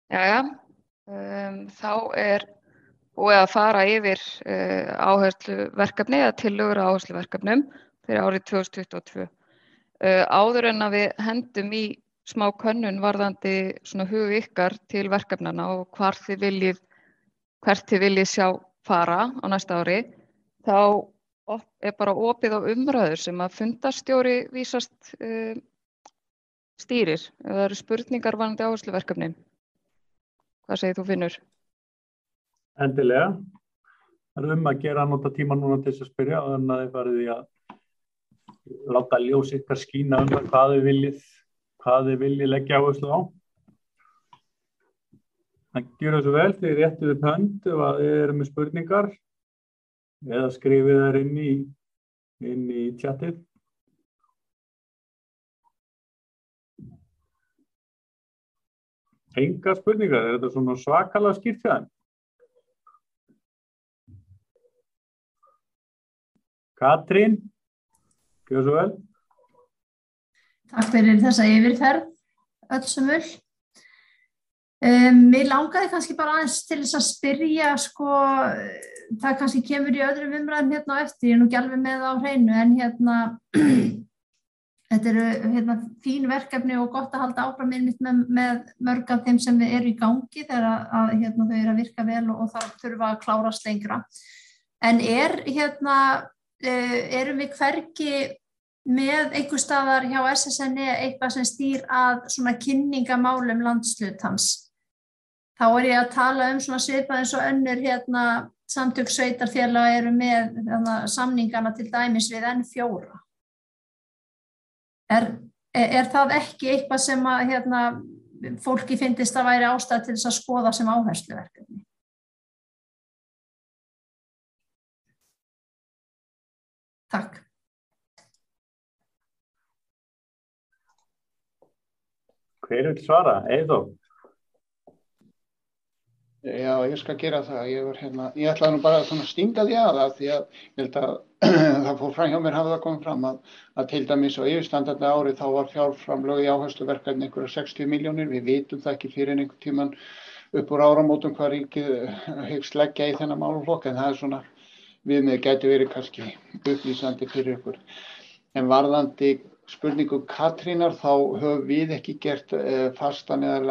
Jæja, þá búið að fara yfir áhersluverkefni eða tillögur að áhersluverkefnum fyrir árið 2022. Áður en að við hendum í smá könnun varðandi svona hug ykkar til verkefnanna og hvert þið viljið sjá fara á næsta ári, þá bara opið á umræður sem að fundarstjóri vísast stýrir. Ef það eru spurningar varðandi áhersluverkefnin. Hvað segir þú, Finnur? Endilega. Það er að gera nota tíma núna til þess að spyrja og þannig að þið farið í að láta ljós ykkar skína hvað þið viljið leggja áherslu á. Það gjör það svo vel, þið réttið upp hönd ef að þið eru með spurningar eða skrifið þær inn í chatið. Engar spurningar, þetta svona svakalega skýrt hjá þeim? Katrín, gjör svo vel. Takk fyrir þessa yfirferð, öll sömul. Mér langaði kannski bara aðeins til þess að spyrja, það kannski kemur í öðrum umræðum hérna á eftir, ég er nú ekki alveg með það á hreinu, en þetta eru fín verkefni og gott að halda áfram með mörg af þeim sem eru í gangi þegar að þau eru að virka vel og það þurfa að klárast lengra. En erum við hvergi með einhvers staðar hjá SSNE eitthvað sem stýr að svona kynningamálum landshlutans? Þá er ég að tala svona svipað eins og önnur samtök sveitarfélaga eru með samningana til dæmis við N4. Er það ekki eitthvað sem að fólki finnist að væri ástæða til þess að skoða sem áhersluverkefni? Takk. Hver vil svara? Eyþór? Já, ég skal gera það. Ég ætlaði nú bara að stinga því að því að ég held að það fór fram hjá mér hafa það komið fram að til dæmis á yfirstandandi ári þá var fjárframlög í áhersluverkefni einhverja 60 milljónir. Við vitum það ekki fyrir einhvern tímann upp úr áramótum hvað ríkið hyggst leggja í þennan málaflokk, en það er svona viðmið gæti verið kannski upplýsandi fyrir ykkur. En varðandi spurningu Katrínar þá höfum við ekki gert fastan eða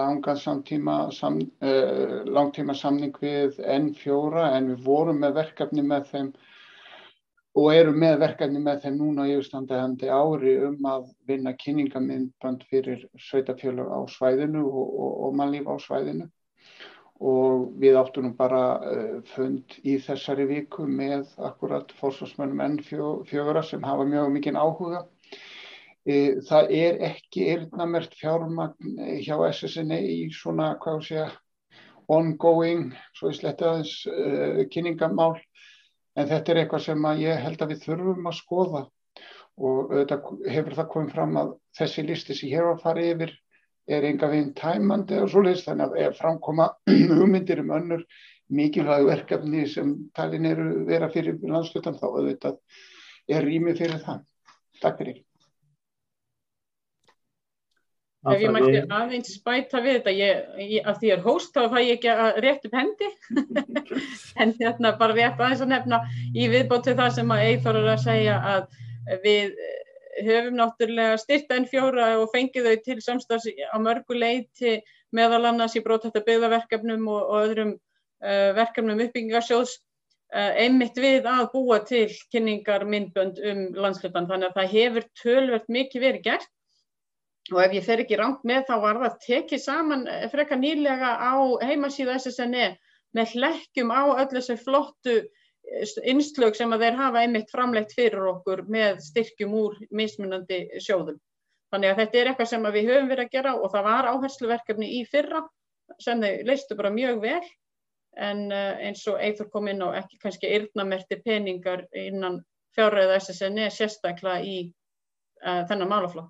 langtíma samning við N4 en við vorum með verkefni með þeim og erum með verkefni með þeim núna í yfirstandandi ári að vinna kynningamyndband fyrir sveitarfélög á svæðinu og mannlíf á svæðinu. Og við áttum nú bara fund í þessari viku með akkurat forsvarsmönnum N4 sem hafa mjög mikinn áhuga. Það ekki eyrnamerkt fjármagn hjá SSNE í svona, ongoing, svo ég sletti aðeins kynningamál, en þetta eitthvað sem ég held að við þurfum að skoða og auðvitað hefur það komið fram að þessi listi sem hér var að fara yfir enga veginn tæmandi og svoleiðis, þannig að ef framkoma hugmyndir önnur mikilvæg verkefni sem talin eru vera fyrir landshlutann þá auðvitað rými fyrir það. Takk fyrir. Ef ég mætti aðeins bæta við þetta, af því ég er hóst þá fæ ég ekki að rétt upp hendi, en bara rétt aðeins að nefna í viðbót við það sem að Eyþór er að segja að við höfum náttúrulega styrkt N4 og fengið þau til samstarfs á mörgu leyti meðal annars í brothætta byggðaverkefnum og öðrum verkefnum uppbyggingarsjóðs einmitt við að búa til kynningarmyndbönd landshlutann, þannig að það hefur töluvert mikið verið gert. Og ef ég fer ekki rangt með þá var það tekið saman frekar nýlega á heimasíðu SSNE með hlekkjum á öll þessi flottu innslög sem að þeir hafa einmitt framleitt fyrir okkur með styrkjum úr mismunandi sjóðum. Þannig að þetta eitthvað sem að við höfum verið að gera og það var áhersluverkefni í fyrra sem þau leystu bara mjög vel en eins og Eyþór kom inn á ekki kannski eyrnamerktir peningar innan fjárreiða SSNE sérstaklega í þennan málaflokk.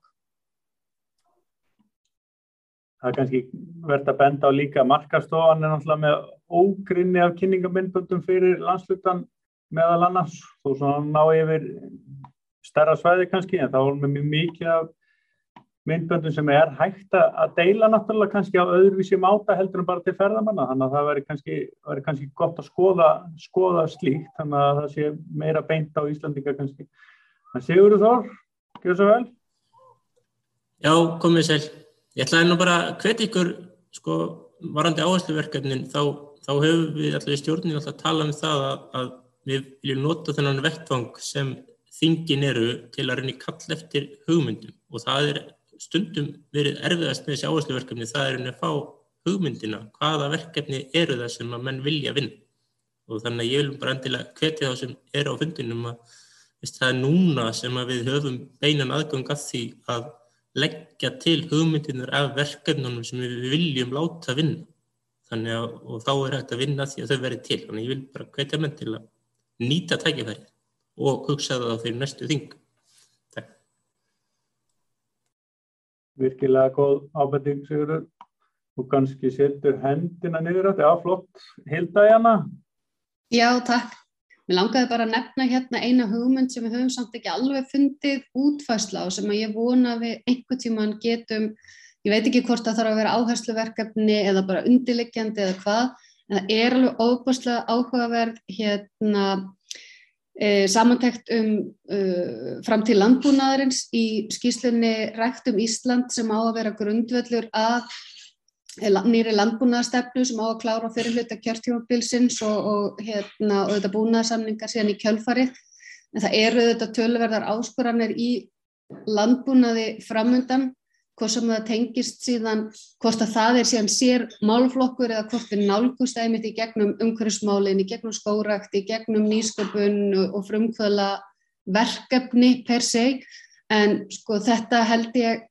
Það kannski verið að benda á líka markastofan náttúrulega með ógrynni af kynningamyndböndum fyrir landshlutann meðal annars. Þó svona ná yfir stærra svæði kannski, en þá er með mjög mikið af myndböndum sem hægt að deila náttúrulega kannski á öðruvísi máta heldur en bara til ferðamanna, þannig að það væri kannski gott að skoða slíkt, þannig að það sé meira beint á Íslandinga kannski. En Sigurður Þór, gjörðu svo vel. Já, komið sæl. Ég ætlaði nú bara að hvetja ykkur, sko, varðandi áhersluverkefnin, þá höfum við allir í stjórninni alltaf að tala það að við viljum nota þennan vettvang sem þingin eru til að reyna kalla eftir hugmyndum, og það stundum verið erfiðast með þessi áhersluverkefni, það að fá hugmyndina, hvaða verkefni eru það sem að menn vilja vinna. Og þannig að ég vil bara endilega hvetja þá sem eru á fundinum að það núna sem að við höfum beinan aðgang að því að leggja til hugmyndinar af verkefnunum sem við viljum láta vinna. Þannig að, og þá hægt að vinna því að þau verið til. Þannig að ég vil bara hvetja menn til að nýta tækifærið og hugsa það fyrir næstu þing. Takk. Virkilega góð ábending, Sigurður. Og kannski setur hendina niður á þetta. Já, flott. Hilda Jana? Já, takk. Mér langaði bara að nefna hérna eina hugmynd sem við höfum samt ekki alveg fundið útfærsla og sem að ég vona við einhvern tímann getum, ég veit ekki hvort það þarf að vera áhersluverkefni eða bara undirliggjandi eða hvað, en það alveg ofboðslega áhugaverð hérna samantekt framtíð landbúnaðarins í skýrslunni Ræktum Ísland sem á að vera grundvöllur að nýri landbúnaðarstefnu sem á að klára fyrir hluta kjörtímabilsins og þetta búnaðarsamningar síðan í kjölfarið. En það eru þetta töluverðar áskoranir í landbúnaði framundan, hvort sem það tengist síðan, hvort að það síðan sér málflokkur eða hvort við nálgumst einmitt í gegnum umhverfismálin, í gegnum skógrækt, í gegnum nýsköpun og frumkvöðla verkefni per se. En sko þetta held ég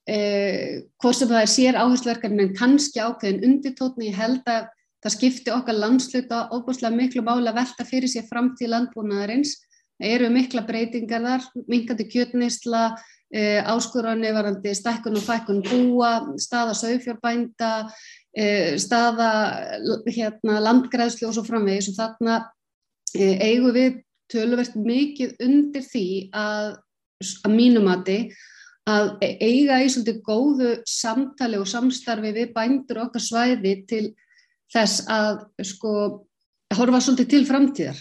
hvort sem það sér áhersluverkefni en kannski ákveðin undirtónn. Ég held að það skipti okkar landshluta ofboðslega miklu máli að velta fyrir sér framtíð landbúnaðarins. Það eru mikla breytingar þar, minnkandi kjötneysla, áskoranir varðandi stækkun og fækkun búa, staða sauðfjárbænda, staða landgræðslu og svo framvegis, og þarna eigum við töluvert mikið undir því að mínu mati að eiga í svolítið góðu samtali og samstarfi við bændur okkar svæði til þess að sko horfa svolítið til framtíðar.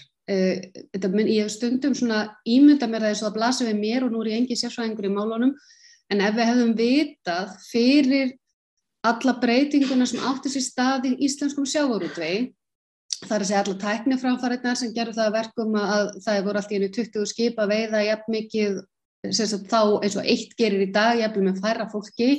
Ég hef stundum svona ímyndað mér það eins og það blasir við mér og nú ég engin sérfræðingur í málunum, en ef við hefðum vitað fyrir alla breytinguna sem átti sér stað í íslenskum sjávarútvegi, það að segja alla tækniframfarirnar sem gerðu það að verkum að það voru allt í einu 20 skip að veiða jafn mikið þá eins og eitt gerir í dag, jafnvel með færra fólki,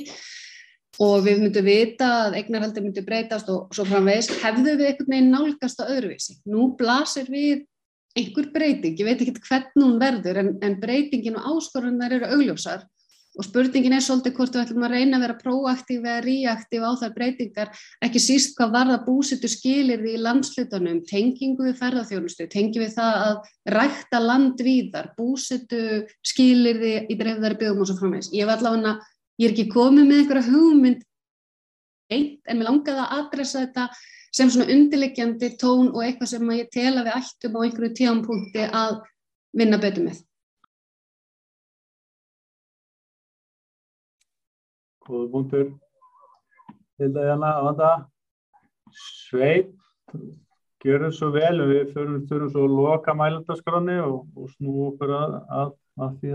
og við myndum vita að eignarhaldi myndi breytast og svo framvegis, hefðu við einhvern veginn nálgast á öðruvísi. Nú blasir við einhver breyting, ég veit ekki hvernig hún verður, en breytingin og áskoranirnar eru augljósar og spurningin svolítið hvort við ætlum að reyna að vera próaktív eða reaktív á þær breytingar, ekki síst hvað varða búsetu skilyrði í landshlutunum, tengingu við ferðaþjónustu, tengingu við það að rækta land víðar, búsetu skilyrði í dreifðari byggðum og svo framvegis. Ég er ekki komið með einhverja hugmynd en mér langaði að adressa þetta sem svona undirliggjandi tón og eitthvað sem ég tel að við ættum á einhverju tímapunkti að vinna betur með. Góður punktur. Hilda Jana, Amanda. Sveinn, gjörðu svo vel. Við þurfum svo að loka mælendaskránni og snúa okkur að því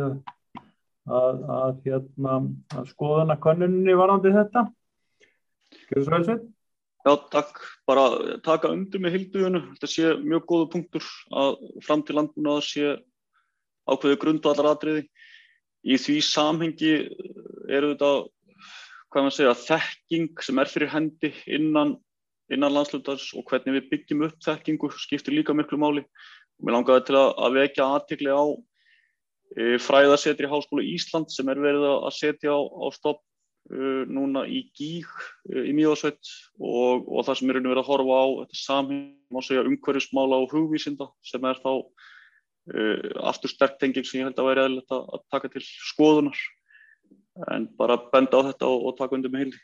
að skoðanakönnunni varðandi þetta. Gjörðu svo vel, Sveinn. Já, takk. Bara taka undir með Hildu. Þetta sé mjög góður punktur að framtíð landbúnaðar sé ákveðið grundvallaratriði. Í því samhengi eru þetta þekking sem fyrir hendi innan landshlutans og hvernig við byggjum upp þekkingu skiptir líka miklu máli. Mér langaði til að vekja athygli á fræðasetri Háskóla Íslands sem verið að setja á stofn núna í Gíg í Mývatnssveit og það sem verið að horfa á þetta samhengi, má segja umhverfismála og hugvísinda sem þá aftur sterk tenging sem ég held að væri eðlilegt að taka til skoðunar. En bara benda á þetta og taka undir með Hildi.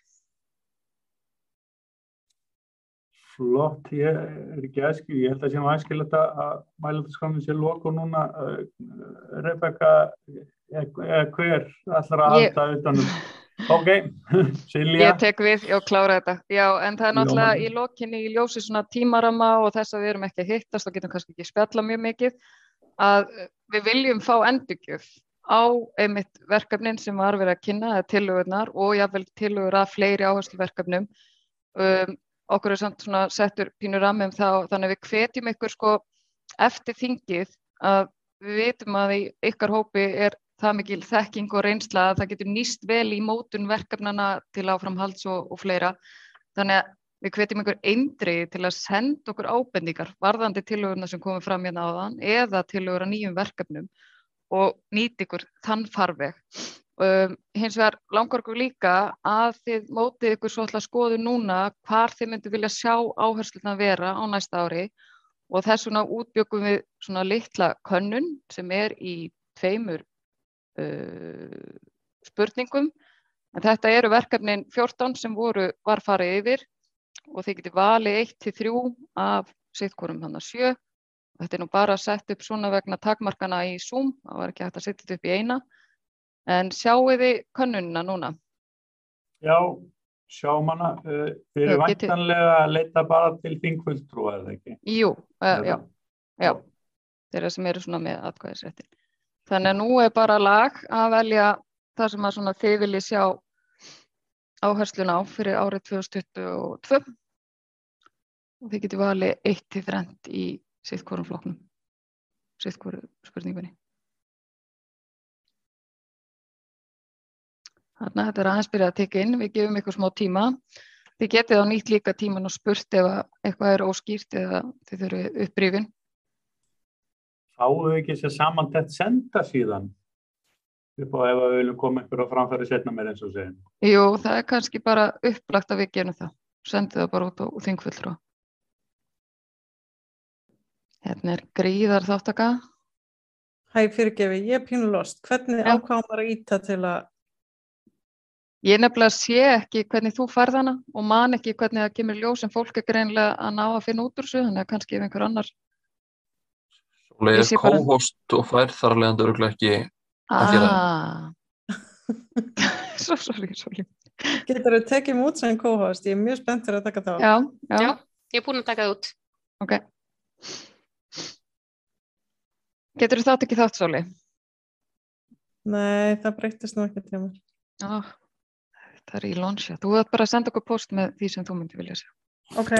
Flott, ég ekki æskil, ég held að sé æskilegt að mælendaskránni sé loku núna. Rebekka, hver ætlar að halda utanum? Ok, Silja. Ég tek við og klára þetta. Já, en það náttúrulega í lokinni í ljósi svona tímarama og þess að við erum ekki að hittast og getum kannski ekki spjalla mjög mikið, að við viljum fá endurgjöf á einmitt verkefnin sem var verið að kynna, eða tillögurnar og jafnvel tillögur að fleiri áhersluverkefnum. Okkur samt svona settur pínur rammi þá, þannig við hvetjum ykkur sko eftir þingið að við vitum að í ykkar hópi það mikil þekking og reynsla að það getur nýst vel í mótun verkefnana til áframhalds og fleira. Þannig að við hvetjum ykkur eindregið til að senda okkur ábendingar varðandi tillögurnar sem komið fram hérna áðan eða tillögur að nýjum verkefnum og nýta ykkur þann farveg. Hins vegar langar okkur líka að þið mótið ykkur svo ætla að skoðu núna hvar þið myndu vilja sjá áherslurnar vera á næsta ári og þess vegna útbjökum við svona litla könnun sem í 2 spurningum, en þetta eru verkefnin 14 sem var farið yfir og þið getið valið 1-3 af sitt hvorum þannig 7. Þetta nú bara sett upp svona vegna takmarkana í Zoom, það var ekki hægt að setja þetta upp í eina, en sjáu þið könnunina núna? Já, sjáum hana, þið eru væntanlega að leita bara til þingfulltrúa, eða ekki? Jú, já, þeirra sem eru svona með atkvæðisréttin. Þannig að nú bara lag að velja það sem að svona þið viljið sjá áhersluna á fyrir árið 2022 og þið getið valið 1-3 í sitt hvorum flokknum, sitt hvoru spurningunni. Þannig að þetta aðeins byrjað að tekja inn, við gefum ykkur smá tíma. Þið getið á nýtt líka tíman og spurt ef eitthvað óskýrt eða þið þurfið upprifin. Fáum við ekki sér samantekt senda síðan? Upp á ef við viljum koma ykkur á framfæri setna meir eins og segjum. Jú, það kannski bara upplagt að við gerum það. Sendið það bara út á þingfulltrúa. Hérna gríðar þáttaka. Hæ, fyrirgefi, ég pínu lost. Hvernig ákvað maður að íta til að... Ég nefnilega sé ekki hvernig þú færð hana og man ekki hvernig það kemur ljós sem fólk greinlega að ná að finna út úr þessu, þannig að kannski ef einhver annar Sóley co-host og fær þar alveg örugglega ekki að gera það. Sorry. Geturðu tekið mig út sem co-host? Ég mjög spennt fyrir að taka það. Já, ég búin að taka það út. Ok. Geturðu það ekki þátt, Sóley? Nei, það breyttist nú ekki til mér. Það í launch. Þú þarf bara að senda okkur post með því sem þú myndir vilja sjá. Ok.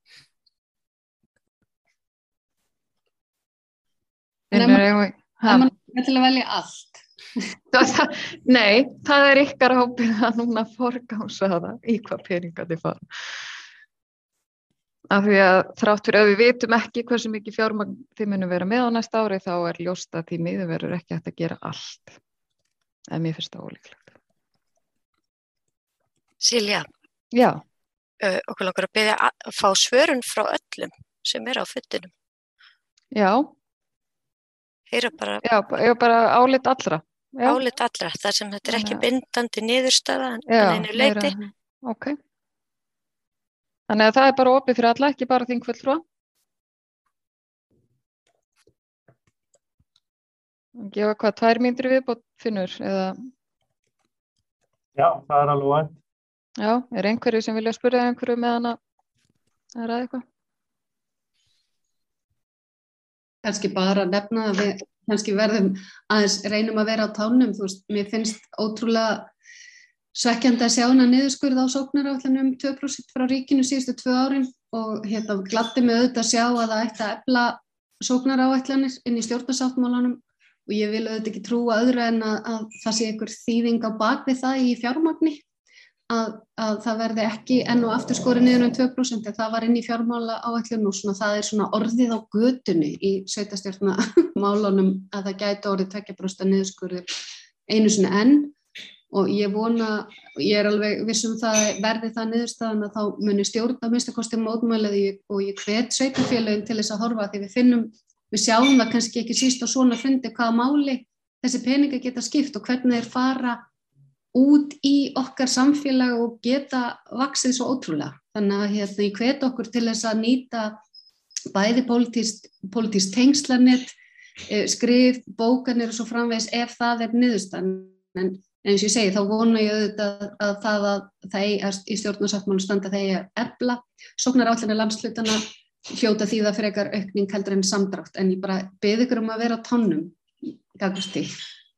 Það er til að velja allt. Nei, það ykkar ábyrgð að núna forgása það í hvað peningar þið fara. Af því að þrátt fyrir að við vitum ekki hversu mikið fjármagn þið munum vera með á næsta ári þá ljóst að því miður verður ekki hægt að gera allt. En mér finnst það ólíklegt. Silja. Já. Okkur langar að biðja að fá svörun frá öllum sem á fundinum. Já. Heyra bara... Já, bara álit allra. Já. Álit allra, þar sem þetta ekki bindandi niðurstaða en einu leyti. Ok. Þannig að það bara opið fyrir alla, ekki bara þingfulltrúa. Gefa hvað 2 mínútur viðbót, Finnur, eða? Já, það alveg vænt. Já, einhverju sem vilja spyrja einhverju með hana að ræða eitthvað? Kannski bara að nefna að við kannski verðum aðeins reynum að vera á tánum, þú veist, mér finnst ótrúlega svekkjandi að sjá hana niðurskurð á sóknaráætlunum 2% frá ríkinu síðustu 2 árin og gladdi mig auðvitað að sjá að það ætti að efla sóknaráætlanir inn í stjórnarsáttmálanum og ég vil auðvitað ekki trúa öðru en að það sé einhver þýðing á bak við það í fjármagni að það verði ekki enn og aftur skorið niður 2% en það var inn í fjármálaáætlun og það svona orðið á götunni í sveitarstjórnarmálunum að það gæti orðið 2% niðurskurður einu sinni enn og ég alveg viss það verði það niðurstaðan að þá muni stjórn að minnsta kosti mótmælaði og ég hvet sveitarfélögin til þess að horfa því við sjáum það kannski ekki síst á svona fundi hvaða máli þessi peningar geta skipt og hvernig þeir fara út í okkar samfélag og geta vaxið svo ótrúlega. Þannig að ég hvet okkur til þess að nýta bæði pólitískt tengslanett, skrif, bókanir og svo framvegis ef það niðurstaðan. En eins og ég segi, þá vona ég auðvitað að það í stjórnarsáttmálanum standa þeir að efla sóknaráætlanir landshlutana hljóta þýða frekar aukning heldur en samdrátt, en ég bara bið ykkur að vera á tánum gagnvart því.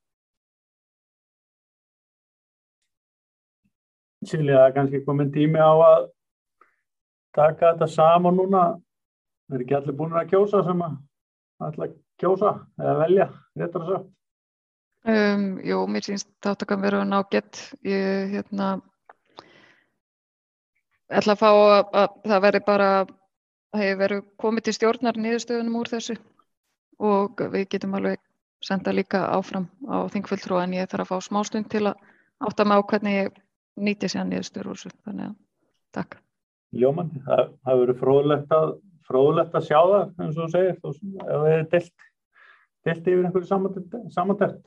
Silja, kannski komin tími á að taka þetta saman núna. Ekki allir búin að kjósa sem að ætla að kjósa eða velja, réttar að sagt? Jú, mér sýnst þáttakan vera ágætt. Ég ætla að fá að það veri bara hefur verið komið til stjórnar niðurstöðunum úr þessu og við getum alveg senda líka áfram á þingfulltrúa, en ég þarf að fá smástund til að átta mig á hvernig ég nýti sér niðurstöður úr þessu. Þannig að takk. Ljómandi, það verður fróðlegt að sjá það, eins og þú segir, ef við deilt yfir einhverju samantekt.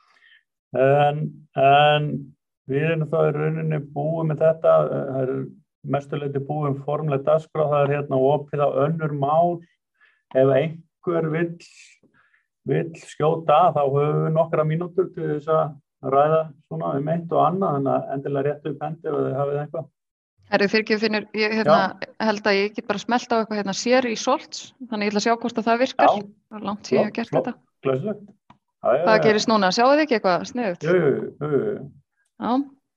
En við erum þá í rauninni búið með þetta, það er mestuleyti búið formlegt dagskrá, það er hérna opið á önnur mál. Ef einhver vill skjóta, þá höfum við nokkra mínútur til þess að ræða svona eitt og annað, þannig að endilega réttu upp hendi ef þið hafið eitthvað. Fyrirgefðu, ég held að ég get bara smellt á eitthvað sér í Solts, þannig ég ætla að sjá hvort að það virkar. Það er langt síðan ég hef gert þetta. Glæsilegt. Hvað gerist núna? Sjáu þið ekki eitthvað sniðugt? Jú. Já.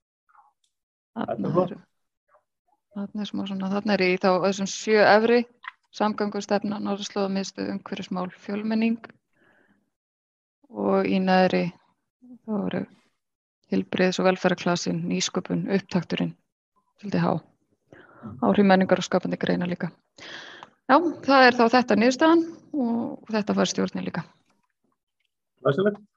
Þarna er í þá þessum 7 efri samgöngustefna, Norðurslóðamiðstöð, umhverfismál, fjölmenning og í neðri þá eru heilbrigðis- og velferðarklassinn, nýsköpun, upptakturinn, svolítið há. Áhrif menningar og skapandi greina líka. Já, það er þá þetta niðurstaðan og þetta fær stjórnin líka. Glæsilegt.